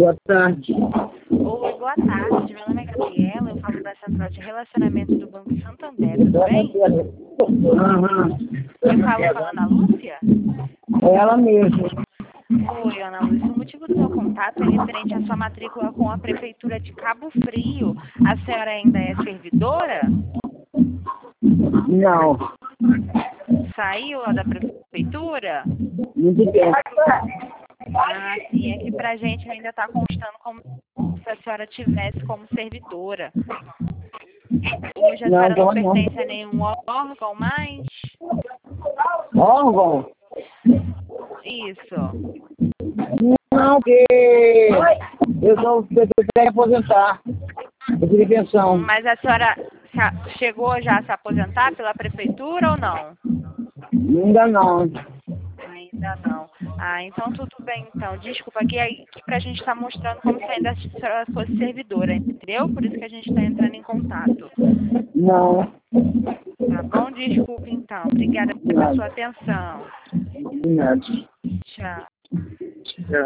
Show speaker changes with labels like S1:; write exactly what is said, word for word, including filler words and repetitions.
S1: Boa tarde.
S2: Oi, boa tarde. Meu nome é Gabriela, eu falo da Central de Relacionamento do Banco Santander, tudo bem?
S1: Aham.
S2: Eu falo com a Ana Lúcia?
S1: É ela mesmo.
S2: Oi, Ana Lúcia. O motivo do meu contato é referente à sua matrícula com a Prefeitura de Cabo Frio. A senhora ainda é servidora?
S1: Não.
S2: Saiu lá da Prefeitura?
S1: Muito tempo.
S2: Ah, sim. É que pra gente ainda está constando como se a senhora tivesse como servidora. Hoje a
S1: Não,
S2: senhora não
S1: tô não.
S2: pertence a nenhum órgão mais?
S1: Órgão?
S2: Isso.
S1: Não, porque eu sou eu quero aposentar. Eu queria pensão.
S2: Mas a senhora se a- chegou já a se aposentar pela prefeitura ou não?
S1: Ainda não.
S2: Ainda não. Ah, então tudo bem então. Desculpa, aqui, aqui pra gente estar mostrando como se ainda a senhora fosse servidora, entendeu? Por isso que a gente está entrando em contato.
S1: Não.
S2: Tá bom? Desculpa então. Obrigada pela sua atenção.
S1: Nada.
S2: Tchau.
S1: Tchau.